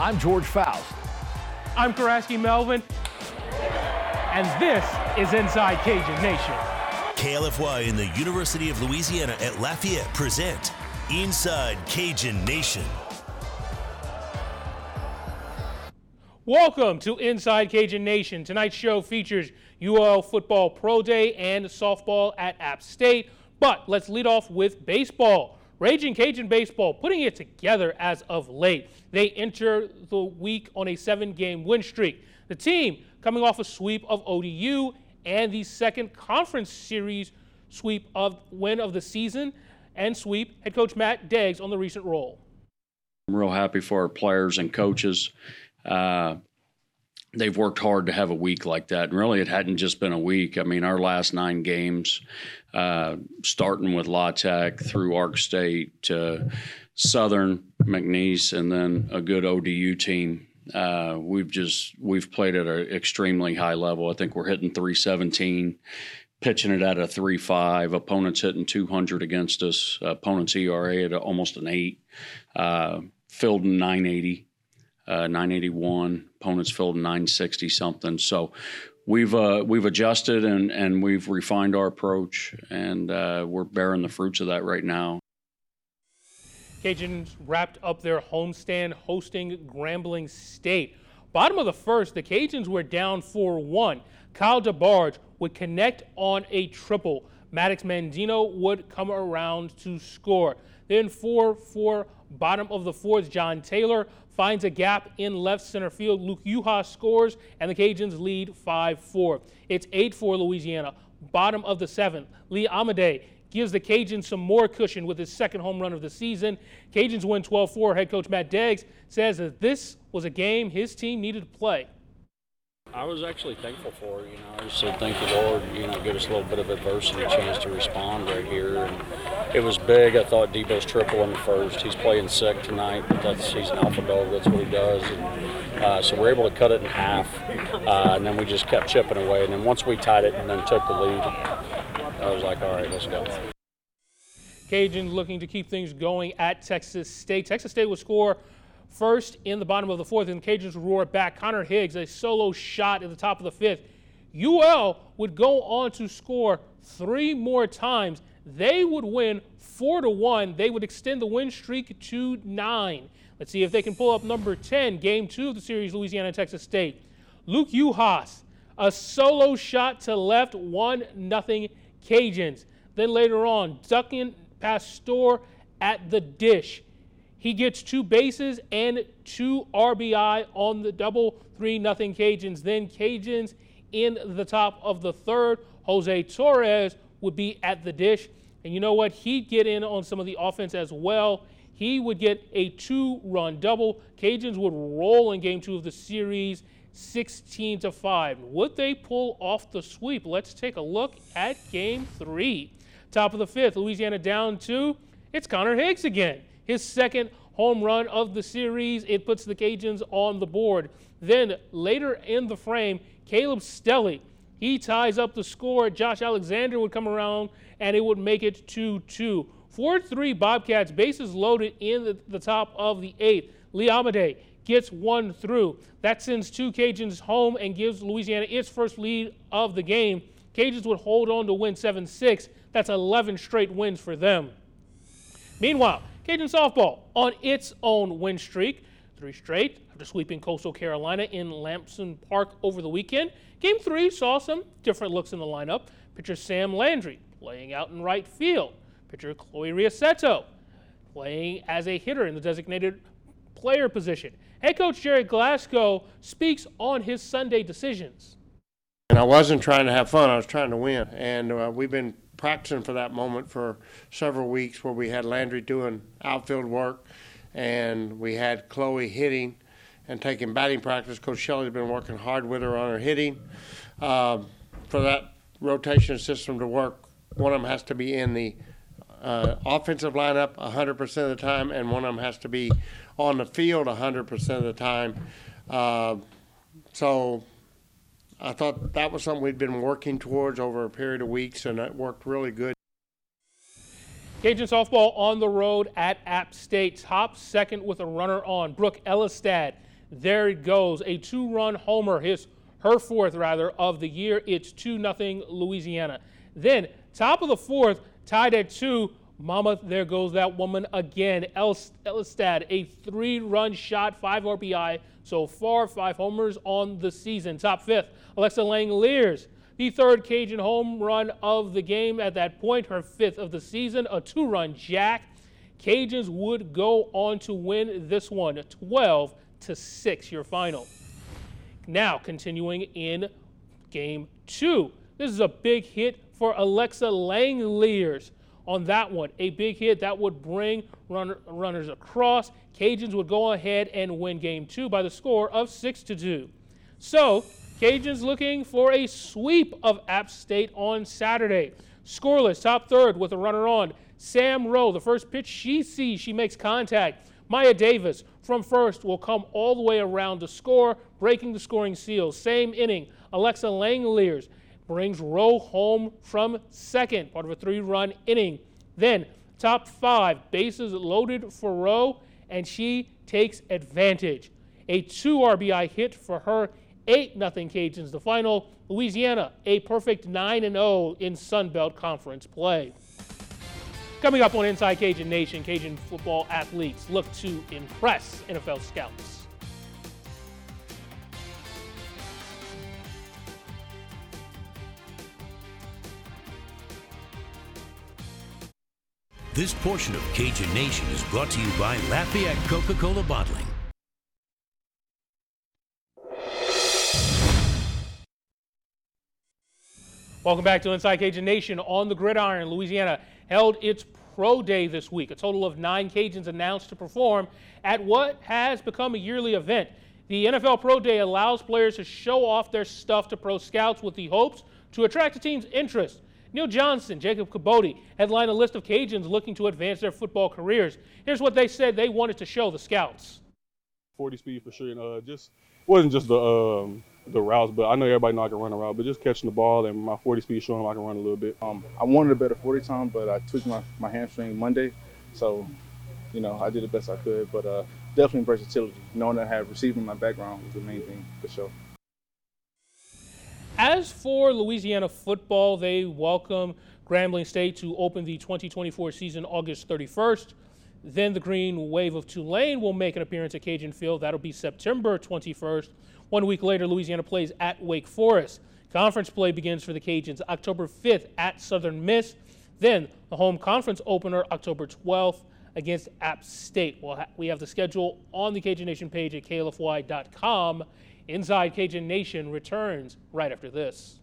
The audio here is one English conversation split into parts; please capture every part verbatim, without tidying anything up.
I'm George Faust. I'm Karaski Melvin, and this is Inside Cajun Nation. K L F Y and the University of Louisiana at Lafayette present Inside Cajun Nation. Welcome to Inside Cajun Nation. Tonight's show features U L Football Pro Day and softball at App State. But let's lead off with baseball. Raging Cajun baseball putting it together as of late. They enter the week on a seven-game win streak. The team coming off a sweep of O D U and the second conference series sweep of win of the season and sweep. Head coach Matt Deggs on the recent roll. I'm real happy for our players and coaches. Uh, they've worked hard to have a week like that. And really, it hadn't just been a week. I mean, our last nine games, uh, starting with La Tech through Ark State to Southern, McNeese, and then a good O D U team. Uh, we've just we've played at an extremely high level. I think we're hitting three seventeen, pitching it at a three five. Opponents hitting two hundred against us. Uh, opponents E R A at almost an eight. Uh, fielding nine eighty. Uh, nine eighty-one, opponents filled nine sixty something. So we've uh, we've adjusted and, and we've refined our approach, and uh, we're bearing the fruits of that right now. Cajuns wrapped up their homestand hosting Grambling State. Bottom of the first, the Cajuns were down four one. Kyle DeBarge would connect on a triple. Maddox Mandino would come around to score. Then four four, bottom of the fourth, John Taylor finds a gap in left center field. Luke Uhas scores, and the Cajuns lead five four. It's eight four Louisiana. Bottom of the seventh, Lee Amadei gives the Cajuns some more cushion with his second home run of the season. Cajuns win twelve four. Head coach Matt Deggs says that this was a game his team needed to play. I was actually thankful for it. You know, I just said, thank you, Lord, you know, give us a little bit of adversity, a chance to respond right here. And it was big. I thought Debo's triple in the first. He's playing sick tonight, but that's he's an alpha dog. That's what he does. And, uh, so we're able to cut it in half, uh, and then we just kept chipping away. And then once we tied it and then took the lead, I was like, all right, let's go. Cajuns looking to keep things going at Texas State. Texas State will score first in the bottom of the fourth, and the Cajuns roar back. Connor Higgs, a solo shot at the top of the fifth. U L would go on to score three more times. They would win four to one. They would extend the win streak to nine. Let's see if they can pull up number ten, game two of the series, Louisiana and Texas State. Luke Uhas, a solo shot to left, one nothing Cajuns. Then later on, Duncan Pastor at the dish. He gets two bases and two R B I on the double, three nothing Cajuns. Then Cajuns in the top of the third. Jose Torres would be at the dish. And you know what? He'd get in on some of the offense as well. He would get a two-run double. Cajuns would roll in game two of the series, sixteen to five. Would they pull off the sweep? Let's take a look at game three. Top of the fifth, Louisiana down two. It's Connor Higgs again. His second home run of the series. It puts the Cajuns on the board. Then later in the frame, Caleb Stelly, he ties up the score. Josh Alexander would come around, and it would make it two two. four three Bobcats, bases loaded in the, the top of the eighth. Lee Amadei gets one through. That sends two Cajuns home and gives Louisiana its first lead of the game. Cajuns would hold on to win seven six. That's eleven straight wins for them. Meanwhile, Cajun softball on its own win streak, three straight after sweeping Coastal Carolina in Lamson Park over the weekend. Game three saw some different looks in the lineup. Pitcher Sam Landry playing out in right field. Pitcher Chloe Riaceto playing as a hitter in the designated player position. Head coach Jared Glasgow speaks on his Sunday decisions. And I wasn't trying to have fun, I was trying to win. And uh, we've been practicing for that moment for several weeks where we had Landry doing outfield work and we had Chloe hitting and taking batting practice. Coach Shelley's been working hard with her on her hitting. Um, for that rotation system to work, one of them has to be in the uh, offensive lineup one hundred percent of the time, and one of them has to be on the field one hundred percent of the time. Uh, so I thought that was something we'd been working towards over a period of weeks, and it worked really good. Cajun softball on the road at App State. Top second with a runner on. Brooke Ellistad There it goes. A two-run homer, his her fourth, rather, of the year. It's two nothing Louisiana. Then, top of the fourth, tied at two. Mama, there goes that woman again. Elstad, a three-run shot, five R B I so far, five homers on the season. Top fifth, Alexa Langeliers, the third Cajun home run of the game at that point, her fifth of the season, a two-run jack. Cajuns would go on to win this one, twelve to six, your final. Now, continuing in game two. This is a big hit for Alexa Langeliers. On that one, a big hit that would bring runner, runners across. Cajuns would go ahead and win game two by the score of six to two. So, Cajuns looking for a sweep of App State on Saturday. Scoreless, top third with a runner on. Sam Rowe, the first pitch she sees, she makes contact. Maya Davis from first will come all the way around to score, breaking the scoring seal. Same inning, Alexa Langeliers brings Rowe home from second, part of a three-run inning. Then, top five, bases loaded for Rowe, and she takes advantage. A two R B I hit for her, eight nothing Cajuns. The final, Louisiana, a perfect nine and oh in Sun Belt Conference play. Coming up on Inside Cajun Nation, Cajun football athletes look to impress N F L scouts. This portion of Cajun Nation is brought to you by Lafayette Coca-Cola Bottling. Welcome back to Inside Cajun Nation. On the gridiron, Louisiana held its Pro Day this week. A total of nine Cajuns announced to perform at what has become a yearly event. The N F L Pro Day allows players to show off their stuff to pro scouts with the hopes to attract the team's interest. Neil Johnson, Jacob Cabote headlined a list of Cajuns looking to advance their football careers. Here's what they said they wanted to show the scouts. forty speed for sure, and uh, just wasn't just the um, the routes, but I know everybody know I can run a route, but just catching the ball and my forty speed showing them I can run a little bit. Um, I wanted a better forty time, but I tweaked my, my hamstring Monday, so you know I did the best I could. But uh, definitely versatility, knowing that I have receiving my background was the main thing for sure. As for Louisiana football, they welcome Grambling State to open the twenty twenty-four season August thirty-first. Then the Green Wave of Tulane will make an appearance at Cajun Field. That'll be September twenty-first. One week later, Louisiana plays at Wake Forest. Conference play begins for the Cajuns October fifth at Southern Miss. Then the home conference opener October twelfth against App State. We'll ha- we have the schedule on the Cajun Nation page at K L F Y dot com. Inside Cajun Nation returns right after this.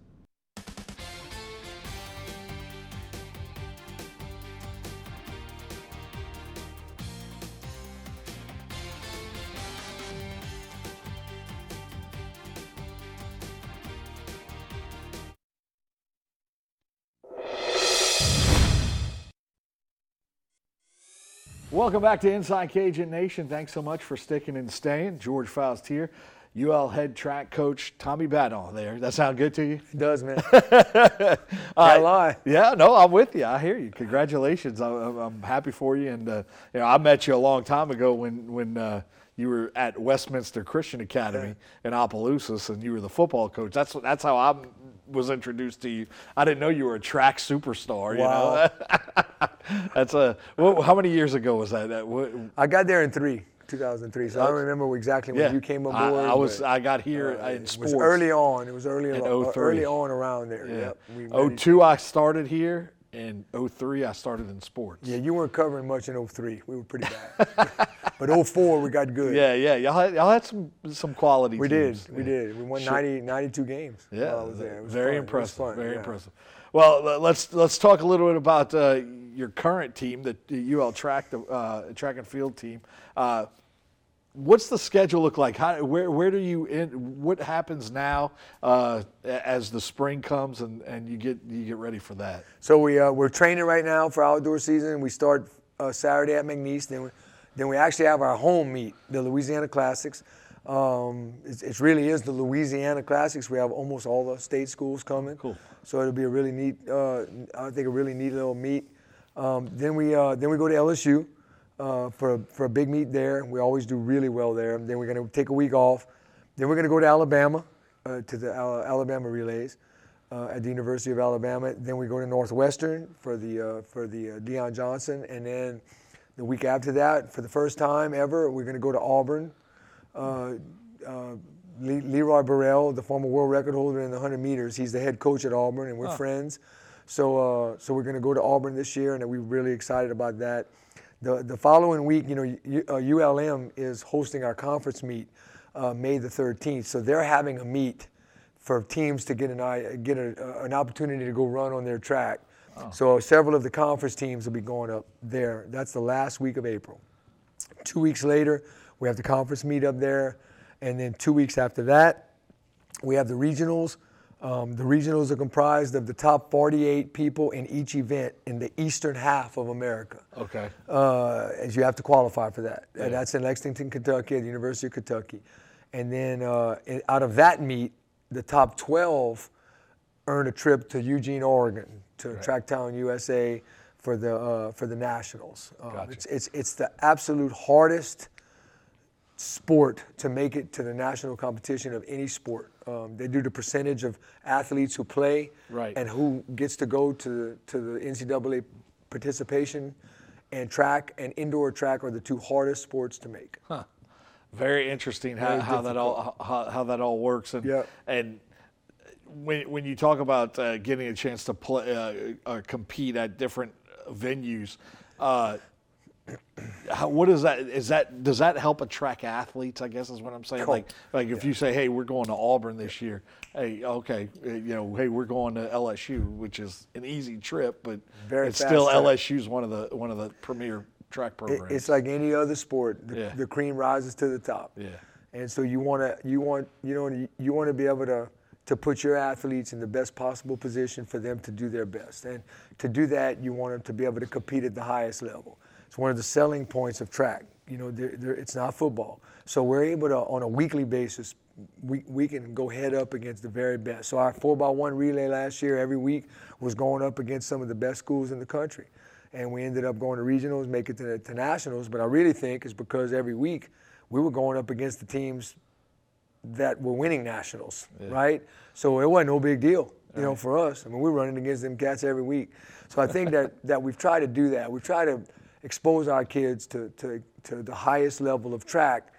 Welcome back to Inside Cajun Nation. Thanks so much for sticking and staying. George Faust here. U L head track coach Tommy Badon there. That sound good to you? It does, man. Can't uh, lie. Yeah, no, I'm with you. I hear you. Congratulations. I'm, I'm happy for you. And uh, you know, I met you a long time ago when when uh, you were at Westminster Christian Academy in Opelousas, and you were the football coach. That's that's how I was introduced to you. I didn't know you were a track superstar. Wow. You know, that's a. What, how many years ago was that? that what, I got there in three. two thousand three, so I don't remember exactly when yeah, you came aboard. I, I was. I got here uh, in it sports. was early on. It was early, in on, oh three. early on around there. Yeah. Yep. We oh two, I started here. In oh three, I started in sports. Yeah, you weren't covering much in oh three. We were pretty bad. But oh four, we got good. Yeah, yeah. Y'all had, y'all had some some quality we teams. did. We yeah. did. We won Sure. ninety, ninety-two games. Yeah, while I was there. It was very fun. impressive. It was fun. Very yeah. impressive. Well, let's let's talk a little bit about uh, your current team, the U L track uh, track and field team. Uh, What's the schedule look like? How, where, where do you in, what happens now uh, as the spring comes and, and you get you get ready for that? So we uh, we're training right now for outdoor season. We start uh, Saturday at McNeese. Then we, then we actually have our home meet, the Louisiana Classics. Um, it, it really is the Louisiana Classics. We have almost all the state schools coming. Cool. So it'll be a really neat. Uh, I think a really neat little meet. Um, then we uh, then we go to L S U. uh, for, a, for a big meet there. We always do really well there. Then we're going to take a week off. Then we're going to go to Alabama, uh, to the uh, Alabama relays uh, at the University of Alabama. Then we go to Northwestern for the, uh, for the uh, Deion Johnson. And then the week after that, for the first time ever, we're going to go to Auburn. Uh, uh, Le- Leroy Burrell, the former world record holder in the one hundred meters, he's the head coach at Auburn, and we're Huh. friends. So, uh, so we're going to go to Auburn this year, and we're really excited about that. The the following week, you know, U, uh, U L M is hosting our conference meet uh, May the thirteenth. So they're having a meet for teams to get an get a, an opportunity to go run on their track. Oh. So several of the conference teams will be going up there. That's the last week of April. Two weeks later, we have the conference meet up there. And then two weeks after that, we have the regionals. Um, the regionals are comprised of the top forty-eight people in each event in the eastern half of America. Okay. Uh, as you have to qualify for that. Yeah. And that's in Lexington, Kentucky, at the University of Kentucky. And then uh, in, out of that meet, the top twelve earn a trip to Eugene, Oregon, to Right. Tracktown, U S A, for the uh, for the nationals. Uh, Gotcha. it's, it's it's the absolute hardest sport to make it to the national competition of any sport. Um, they do the percentage of athletes who play Right. and who gets to go to to the N C double A participation, and track and indoor track are the two hardest sports to make. Huh. Very interesting how, Very how that all how, how that all works. And Yeah. and when when you talk about uh, getting a chance to play uh, uh, compete at different venues, uh, how, what is that? Is that does that help attract athletes? I guess is what I'm saying. Cool. Like like if you say, hey, we're going to Auburn this year. Hey, okay, uh, you know, hey, we're going to L S U, which is an easy trip, but Very it's fast still track. L S U's one of the one of the premier track It, programs. it's like any other sport. The, Yeah. the cream rises to the top. Yeah. And so you want to you want you know you, you want to be able to to put your athletes in the best possible position for them to do their best. And to do that, you want them to be able to compete at the highest level. It's one of the selling points of track. You know, they're, they're, it's not football. So we're able to, on a weekly basis, we, we can go head up against the very best. So our four by one relay last year, every week, was going up against some of the best schools in the country. And we ended up going to regionals, make it to, to nationals. But I really think it's because every week we were going up against the teams that were winning nationals, Yeah. right? So it wasn't no big deal, you know, for us. I mean, we're running against them cats every week. So I think that, that we've tried to do that. We've tried to expose our kids to, to, to the highest level of track,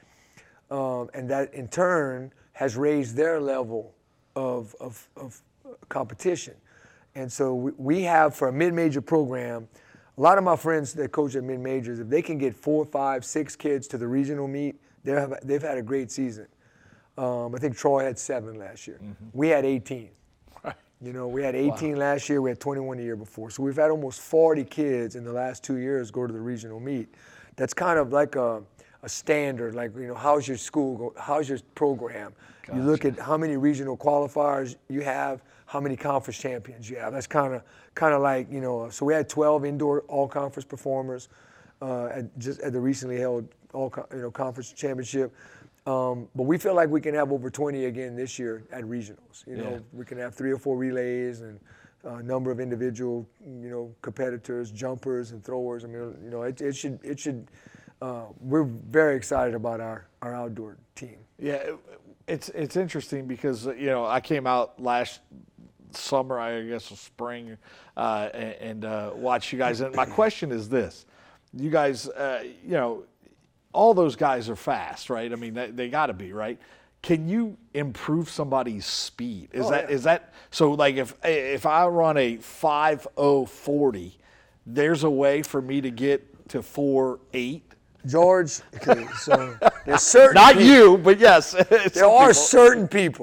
um, and that in turn has raised their level of, of, of competition. And so we, we have, for a mid-major program, a lot of my friends that coach at mid-majors, if they can get four, five, six kids to the regional meet, they've, they've had a great season. Um, I think Troy had seven last year. Mm-hmm. We had eighteen. Right. You know, we had eighteen wow. last year. We had twenty-one the year before. So we've had almost forty kids in the last two years go to the regional meet. That's kind of like a, a standard. Like, you know, how's your school go? How's your program? Gotcha. You look at how many regional qualifiers you have, how many conference champions you have. That's kind of kind of like, you know. So we had twelve indoor all-conference performers uh, at just at the recently held all you know conference championship. Um, but we feel like we can have over twenty again this year at regionals. You know, yeah. we can have three or four relays and a number of individual, you know, competitors, jumpers and throwers. I mean, you know, it, it should, it should. Uh, we're very excited about our, our outdoor team. Yeah, it, it's it's interesting because you know I came out last summer, I guess, spring, uh, and, and uh, watched you guys. And my question is this: you guys, uh, you know. All those guys are fast, right? I mean, they, they got to be, right? Can you improve somebody's speed? Is oh, that yeah. is that so? Like if if I run a five oh forty, there's a way for me to get to four eight. George, okay, so there's certain not people, you, but yes, there are people. certain people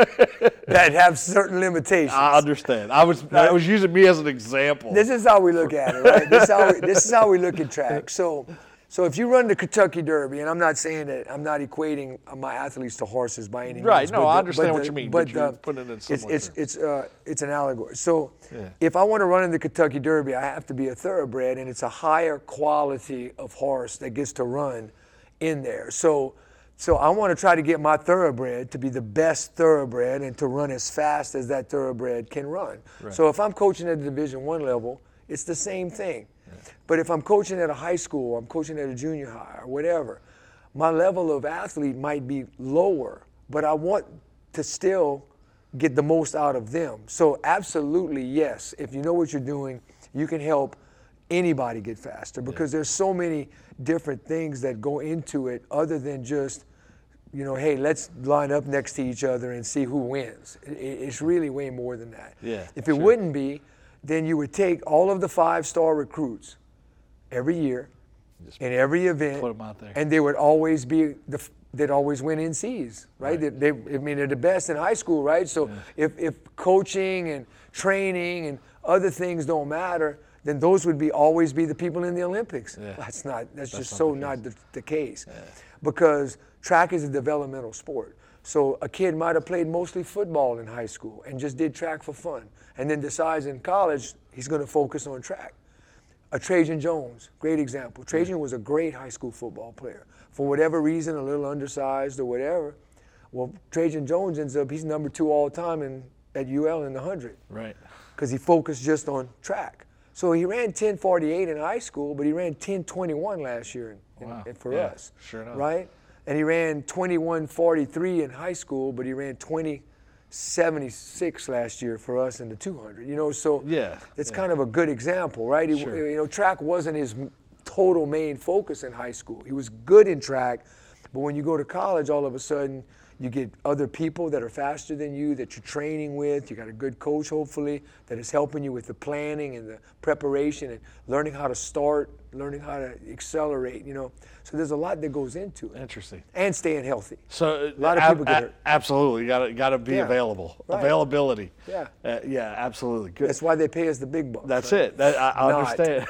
that have certain limitations. I understand. I was I was using me as an example. This is how we look at it, right? This is how we, this is how we look at track. So. So if you run the Kentucky Derby, and I'm not saying that I'm not equating my athletes to horses by any means. Right, no, but I the, understand but what the, you mean, but, but you're uh, putting it in it's similar it's terms. it's uh, it's an allegory. So yeah. if I want to run in the Kentucky Derby, I have to be a thoroughbred, and it's a higher quality of horse that gets to run in there. So so I want to try to get my thoroughbred to be the best thoroughbred and to run as fast as that thoroughbred can run. Right. So if I'm coaching at the Division One level, it's the same thing. Yeah. But if I'm coaching at a high school, I'm coaching at a junior high or whatever, my level of athlete might be lower, but I want to still get the most out of them. So absolutely, yes, if you know what you're doing, you can help anybody get faster, because yeah. there's so many different things that go into it other than just, you know, hey, let's line up next to each other and see who wins. It, it's really way more than that. Yeah, if it sure. wouldn't be, then you would take all of the five-star recruits every year Just in every event, put them out there. and they would always be the they'd always win N Cs, right? Right. They, they, I mean, they're the best in high school, right? So yeah. if, if coaching and training and other things don't matter, then those would be always be the people in the Olympics. Yeah. That's not. That's, That's just not so the not case. the, the case, Yeah. because track is a developmental sport. So a kid might have played mostly football in high school and just did track for fun, and then decides in college he's going to focus on track. A Trajan Jones, great example. Trajan was a great high school football player. For whatever reason, a little undersized or whatever. Well, Trajan Jones ends up, he's number two all the time in, at U L in the hundred. Right. Because he focused just on track. So he ran ten forty-eight in high school, but he ran ten twenty-one last year in, Wow. in, for Yeah, us. sure enough. Right? And he ran twenty-one forty-three in high school, but he ran twenty seventy-six last year for us in the two hundred. You know, so Yeah, it's yeah. kind of a good example, right? He, Sure. You know, track wasn't his total main focus in high school. He was good in track, but when you go to college, all of a sudden you get other people that are faster than you that you're training with. You got a good coach, hopefully, that is helping you with the planning and the preparation and learning how to start, learning how to accelerate, you know. So there's a lot that goes into it. Interesting. And staying healthy. So A lot of ab- people get a- hurt. Absolutely, you got to got to be Yeah. available. Right. Availability. Yeah. Uh, yeah, absolutely. Good. That's why they pay us the big bucks. That's right? it. That, I, I Not. understand.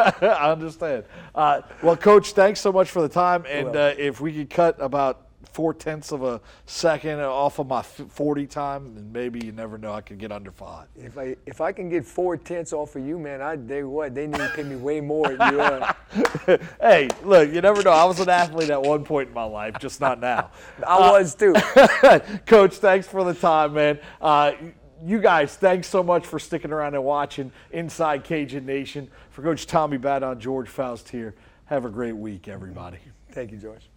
I understand. Uh, well, Coach, thanks so much for the time. And uh, if we could cut about four tenths of a second off of my forty time, then maybe, you never know, I could get under five. If I if I can get four tenths off of you, man, I they what they need to pay me way more. Than you, uh, Hey, look, you never know. I was an athlete at one point in my life, just not now. I was too. Coach, thanks for the time, man. Uh, you guys, thanks so much for sticking around and watching Inside Cajun Nation. For Coach Tommy Badon, George Faust here. Have a great week, everybody. Thank you, George.